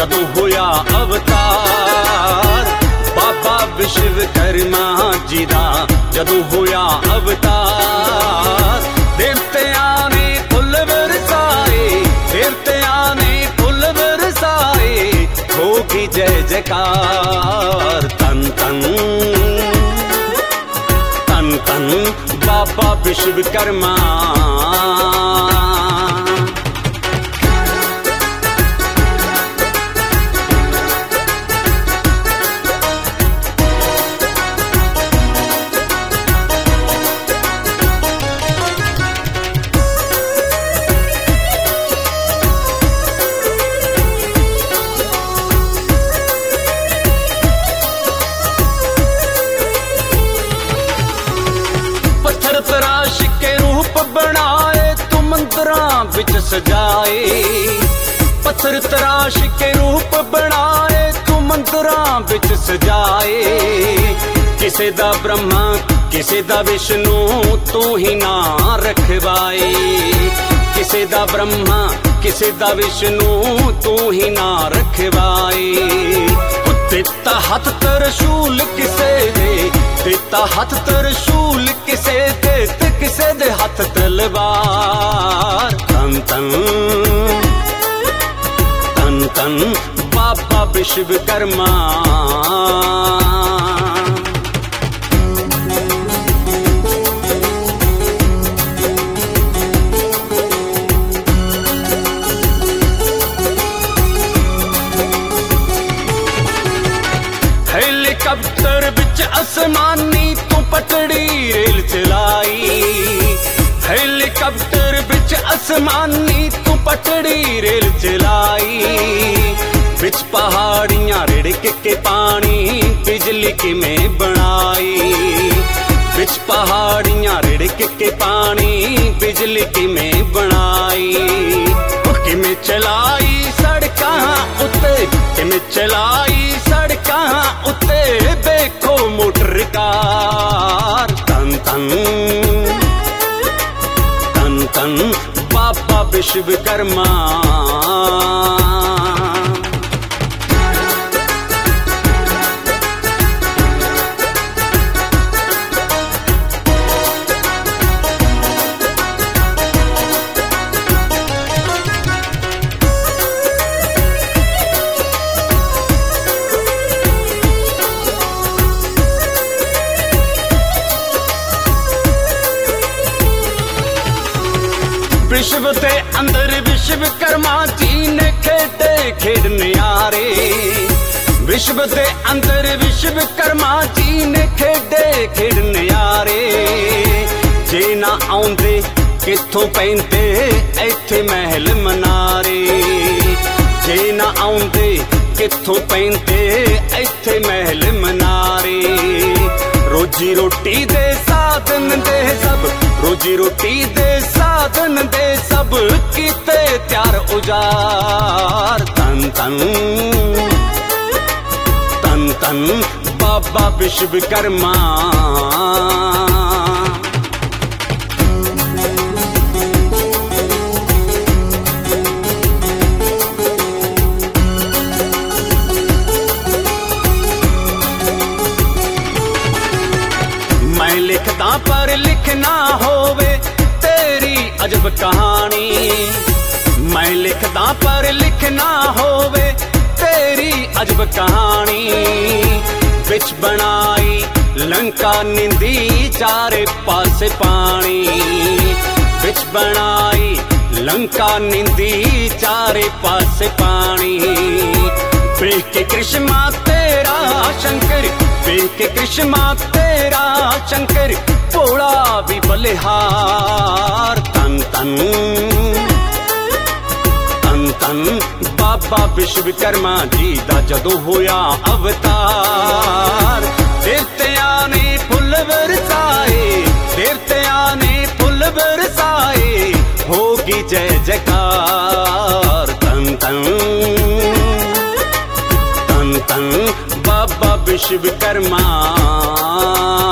जदों होया अवतार बाबा विश्वकर्मा जी दा जदों होया अवतार देवतियां ने फुल बरसाए देवतियां ने फुल बरसाए होगी जय जयकार तन तन तन तन बाबा विश्वकर्मा तराश के रूप बनाए तू मंदिरां विच सजाए पत्थर तराश के रूप बनाए तू मंदिरां विच सजाए किसे दा ब्रह्मा किसे दा विष्णु तू ही ना रखवाए किसे दा ब्रह्मा किसे दा विष्णु तू ही ना रखवाए तेता हाथ तरशूल किसे दे तेता हाथ तरशूल किसे दे ते किसे दे हाथ तलवार तन तन तन तन बाबा विश्वकर्मा हेलीकॉप्टर विच आसमानी तू पटड़ी रेल चलाई हेलीकॉप्टर विच आसमानी तू पटड़ी रेल चलाई विच पहाड़ियां रिड़क के पानी बिजली किमें बनाई विच पहाड़ियां रिड़क के पानी बिजली किमें बनाई किमें चलाई सड़कां उत्ते किमें चलाई सड़कां उत्ते देखो मोटर कार तन तन तन तन बाबा विश्वकर्मा विश्व के अंदर विश्वकर्मा जी ने खेडे खेड न्यारे विश्व के अंदर विश्वकर्मा जी ने खेडे खेड न्यारे जे ना आउंदे किथों पैंदे इत्थे महल मनारे जे ना आउंदे किथों पैंदे इत्थे महल मनारे रोजी रोटी दे साधन दे सब रोजी रोटी दे साधन दे सब कीते त्यार उजार तन तन तन तन बाबा विश्वकर्मा मैं लिखदा पर लिखना होवे तेरी अजब कहानी मैं लिखदा पर लिखना होवे तेरी अजब कहानी विच बनाई लंका निंदी चारे पासे पानी विच बनाई लंका निंदी चारे पासे पानी देख के कृष्णा तेरा शंकर देख के कृष्णा तेरा शंकर भोला भी बलिहार तन तन तन तन बाबा विश्वकर्मा जी दा जदों होया अवतार देवतियां ने फुल बरसाए देवतियां ने फुल बरसाए होगी जय जयकार तन तन तन तन बाबा विश्वकर्मा।